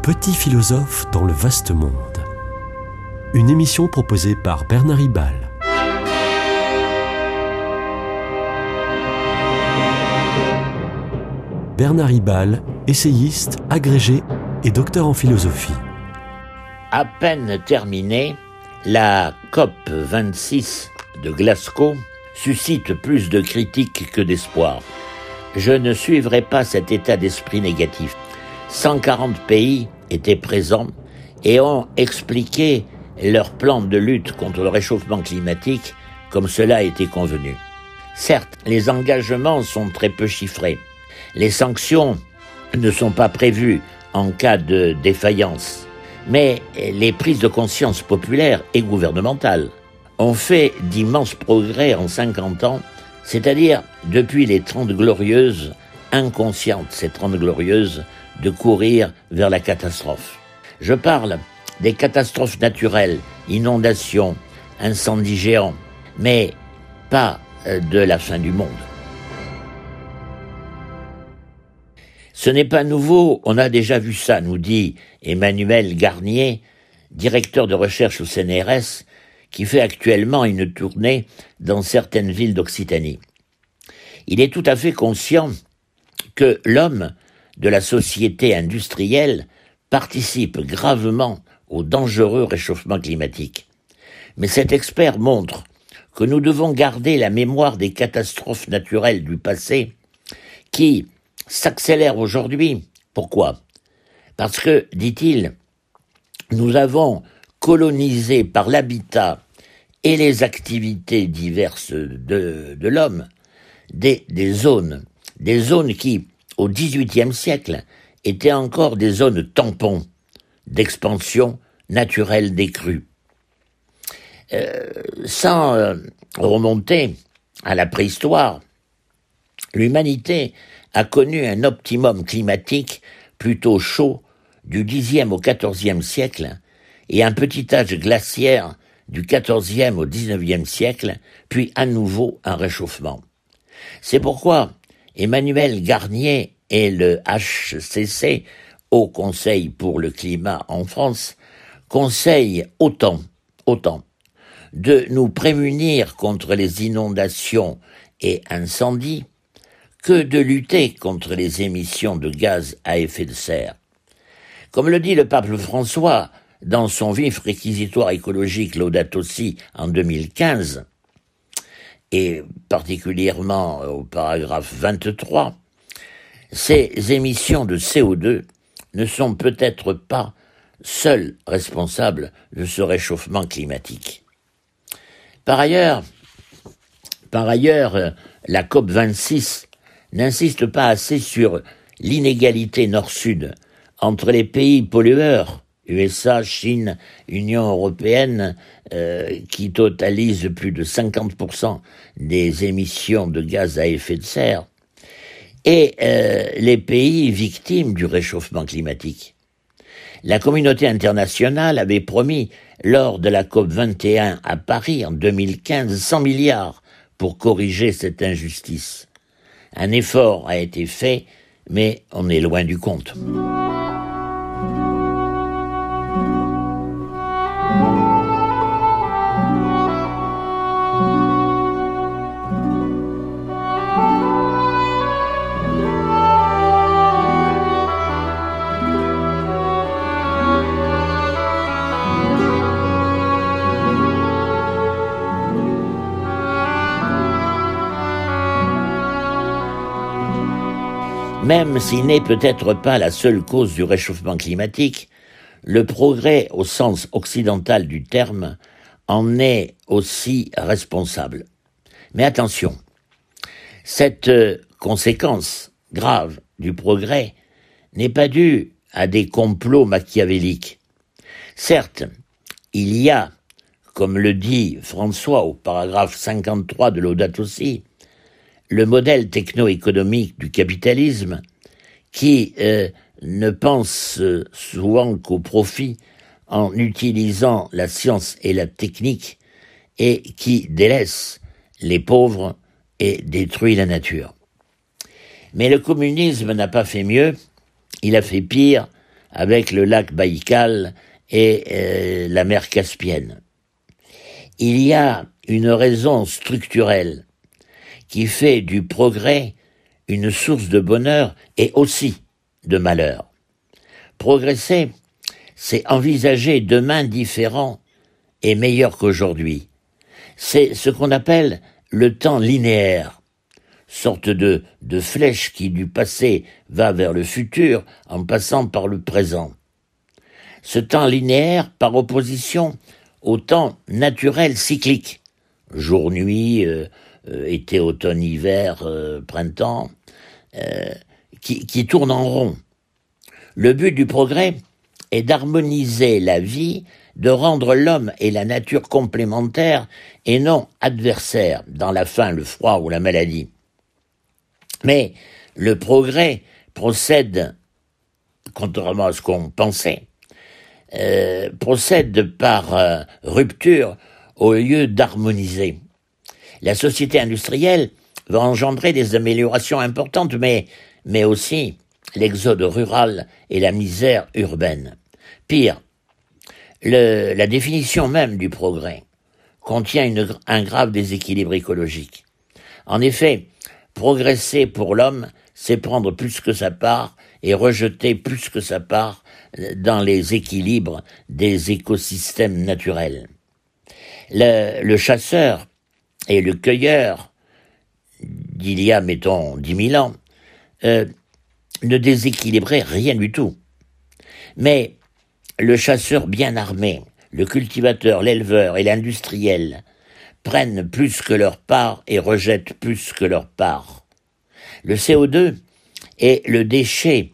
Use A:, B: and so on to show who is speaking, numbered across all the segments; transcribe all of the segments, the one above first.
A: Petit philosophe dans le vaste monde. Une émission proposée par Bernard Ribal. Bernard Ribal, essayiste, agrégé et docteur en philosophie.
B: À peine terminée, la COP 26 de Glasgow suscite plus de critiques que d'espoir. Je ne suivrai pas cet état d'esprit négatif. 140 pays étaient présents et ont expliqué leur plan de lutte contre le réchauffement climatique comme cela a été convenu. Certes, les engagements sont très peu chiffrés. Les sanctions ne sont pas prévues en cas de défaillance. Mais les prises de conscience populaires et gouvernementales ont fait d'immenses progrès en 50 ans, c'est-à-dire depuis les 30 glorieuses, inconscientes, ces 30 glorieuses, de courir vers la catastrophe. Je parle des catastrophes naturelles, inondations, incendies géants, mais pas de la fin du monde. Ce n'est pas nouveau, on a déjà vu ça, nous dit Emmanuel Garnier, directeur de recherche au CNRS, qui fait actuellement une tournée dans certaines villes d'Occitanie. Il est tout à fait conscient que l'homme de la société industrielle participe gravement au dangereux réchauffement climatique. Mais cet expert montre que nous devons garder la mémoire des catastrophes naturelles du passé qui s'accélèrent aujourd'hui. Pourquoi ? Parce que, dit-il, nous avons colonisé par l'habitat et les activités diverses de l'homme des zones qui, au XVIIIe siècle, étaient encore des zones tampons d'expansion naturelle des crues. Sans remonter à la préhistoire, l'humanité a connu un optimum climatique plutôt chaud du Xe au XIVe siècle et un petit âge glaciaire du XIVe au XIXe siècle, puis à nouveau un réchauffement. C'est pourquoi Emmanuel Garnier et le HCC, Haut Conseil pour le climat en France, conseillent autant de nous prémunir contre les inondations et incendies que de lutter contre les émissions de gaz à effet de serre. Comme le dit le pape François dans son vif réquisitoire écologique Laudato Si en 2015, et particulièrement au paragraphe 23, ces émissions de CO2 ne sont peut-être pas seules responsables de ce réchauffement climatique. Par ailleurs, la COP 26 n'insiste pas assez sur l'inégalité nord-sud entre les pays pollueurs, USA, Chine, Union européenne, qui totalisent plus de 50% des émissions de gaz à effet de serre, et les pays victimes du réchauffement climatique. La communauté internationale avait promis, lors de la COP 21 à Paris en 2015, 100 milliards pour corriger cette injustice. Un effort a été fait, mais on est loin du compte. Même s'il n'est peut-être pas la seule cause du réchauffement climatique, le progrès au sens occidental du terme en est aussi responsable. Mais attention, cette conséquence grave du progrès n'est pas due à des complots machiavéliques. Certes, il y a, comme le dit François au paragraphe 53 de Laudato Si, le modèle techno-économique du capitalisme qui ne pense souvent qu'au profit en utilisant la science et la technique et qui délaisse les pauvres et détruit la nature. Mais le communisme n'a pas fait mieux, il a fait pire avec le lac Baïkal et la mer Caspienne. Il y a une raison structurelle qui fait du progrès une source de bonheur et aussi de malheur. Progresser, c'est envisager demain différent et meilleur qu'aujourd'hui. C'est ce qu'on appelle le temps linéaire, sorte de flèche qui du passé va vers le futur en passant par le présent. Ce temps linéaire par opposition au temps naturel cyclique, jour-nuit, été, automne, hiver, printemps, qui tourne en rond. Le but du progrès est d'harmoniser la vie, de rendre l'homme et la nature complémentaires et non adversaires dans la faim, le froid ou la maladie. Mais le progrès procède, contrairement à ce qu'on pensait, procède par rupture au lieu d'harmoniser. La société industrielle va engendrer des améliorations importantes, mais aussi l'exode rural et la misère urbaine. Pire, la définition même du progrès contient un grave déséquilibre écologique. En effet, progresser pour l'homme, c'est prendre plus que sa part et rejeter plus que sa part dans les équilibres des écosystèmes naturels. Le chasseur et le cueilleur d'il y a, mettons, 10 000 ans, ne déséquilibraient rien du tout. Mais le chasseur bien armé, le cultivateur, l'éleveur et l'industriel prennent plus que leur part et rejettent plus que leur part. Le CO2 est le déchet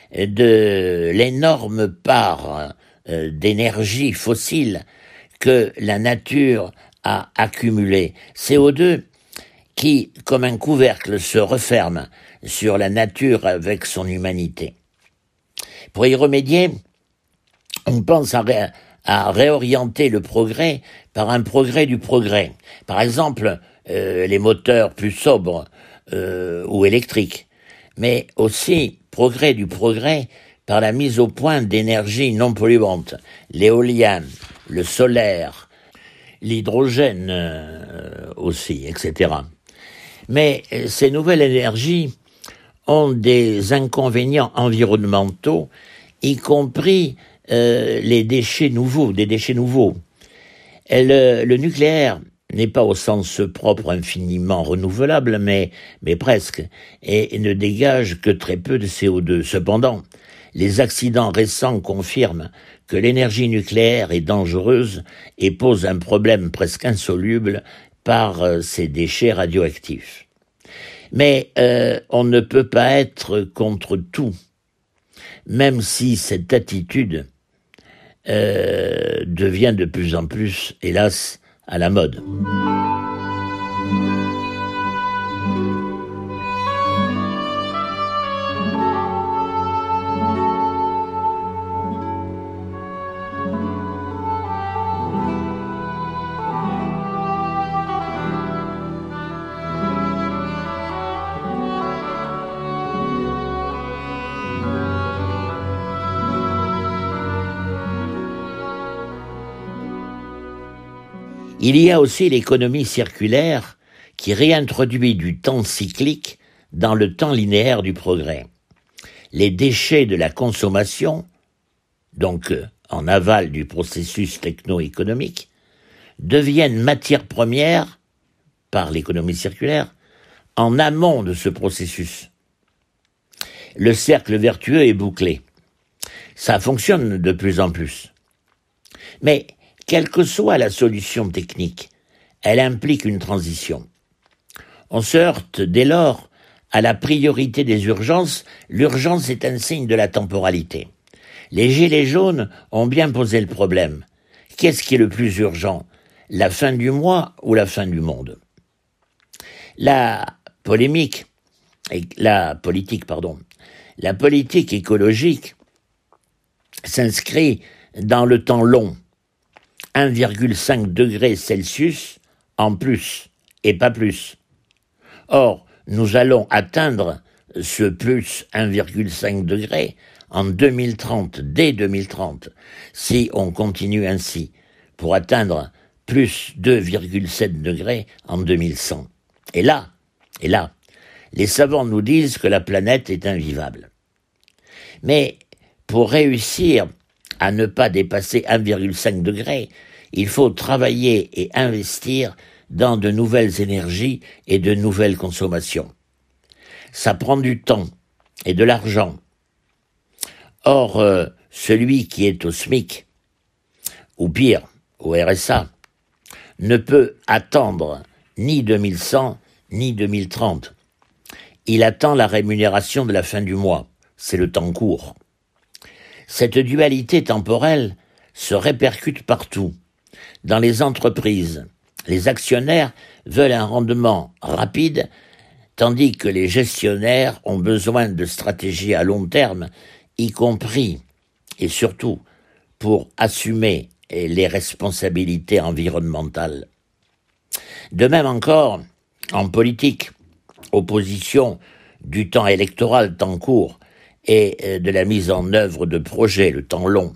B: de l'énorme part d'énergie fossile que la nature a accumulée. CO2 qui, comme un couvercle, se referme sur la nature avec son humanité. Pour y remédier, on pense à réorienter le progrès par un progrès du progrès. Par exemple, les moteurs plus sobres ou électriques, mais aussi progrès du progrès par la mise au point d'énergies non polluantes, l'éolien, le solaire, l'hydrogène aussi, etc. Mais ces nouvelles énergies ont des inconvénients environnementaux, y compris des déchets nouveaux. Le nucléaire n'est pas au sens propre infiniment renouvelable, mais presque, et ne dégage que très peu de CO2. Cependant, les accidents récents confirment que l'énergie nucléaire est dangereuse et pose un problème presque insoluble par ses déchets radioactifs. Mais on ne peut pas être contre tout, même si cette attitude devient de plus en plus, hélas, à la mode. Il y a aussi l'économie circulaire qui réintroduit du temps cyclique dans le temps linéaire du progrès. Les déchets de la consommation, donc en aval du processus techno-économique, deviennent matières premières, par l'économie circulaire, en amont de ce processus. Le cercle vertueux est bouclé. Ça fonctionne de plus en plus. Mais quelle que soit la solution technique, elle implique une transition. On se heurte dès lors à la priorité des urgences. L'urgence est un signe de la temporalité. Les gilets jaunes ont bien posé le problème. Qu'est-ce qui est le plus urgent ? La fin du mois ou la fin du monde ? La politique écologique s'inscrit dans le temps long. 1,5 degrés Celsius en plus, et pas plus. Or, nous allons atteindre ce plus 1,5 degré en 2030, dès 2030, si on continue ainsi, pour atteindre plus 2,7 degrés en 2100. Et là, les savants nous disent que la planète est invivable. Mais pour réussir à ne pas dépasser 1,5 degré, il faut travailler et investir dans de nouvelles énergies et de nouvelles consommations. Ça prend du temps et de l'argent. Or, celui qui est au SMIC, ou pire, au RSA, ne peut attendre ni 2100 ni 2030. Il attend la rémunération de la fin du mois. C'est le temps court. Cette dualité temporelle se répercute partout. Dans les entreprises, les actionnaires veulent un rendement rapide, tandis que les gestionnaires ont besoin de stratégies à long terme, y compris et surtout pour assumer les responsabilités environnementales. De même encore, en politique, opposition du temps électoral, temps court, et de la mise en œuvre de projets, le temps long.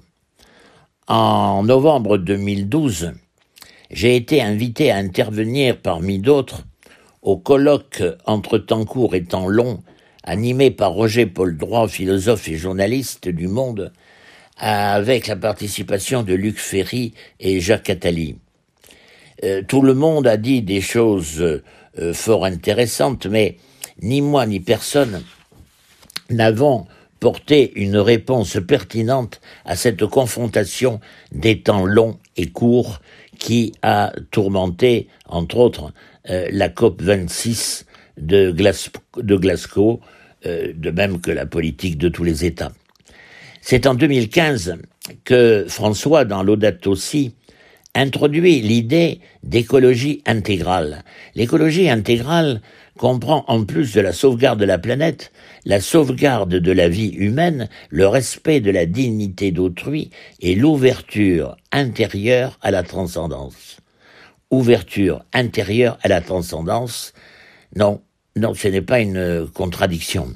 B: En novembre 2012, j'ai été invité à intervenir parmi d'autres au colloque entre temps court et temps long, animé par Roger Paul Droit, philosophe et journaliste du Monde, avec la participation de Luc Ferry et Jacques Attali. Tout le monde a dit des choses fort intéressantes, mais ni moi ni personne n'avons porté une réponse pertinente à cette confrontation des temps longs et courts qui a tourmenté, entre autres, la COP26 de Glasgow, de même que la politique de tous les États. C'est en 2015 que François, dans Laudato Si', introduit l'idée d'écologie intégrale. L'écologie intégrale comprend, en plus de la sauvegarde de la planète, la sauvegarde de la vie humaine, le respect de la dignité d'autrui et l'ouverture intérieure à la transcendance. Ouverture intérieure à la transcendance, non, ce n'est pas une contradiction.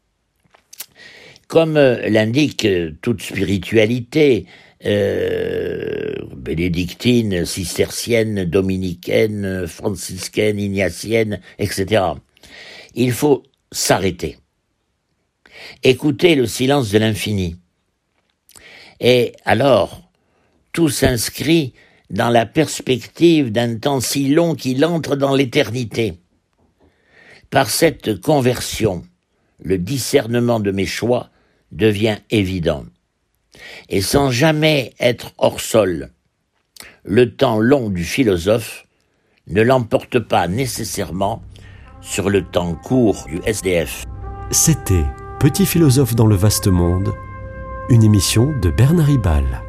B: Comme l'indique toute spiritualité, bénédictine, cistercienne, dominicaine, franciscaine, ignatienne, etc. Il faut s'arrêter. Écouter le silence de l'infini. Et alors, tout s'inscrit dans la perspective d'un temps si long qu'il entre dans l'éternité. Par cette conversion, le discernement de mes choix devient évident. Et sans jamais être hors sol, le temps long du philosophe ne l'emporte pas nécessairement sur le temps court du SDF.
A: C'était Petit philosophe dans le vaste monde, une émission de Bernard Ribal.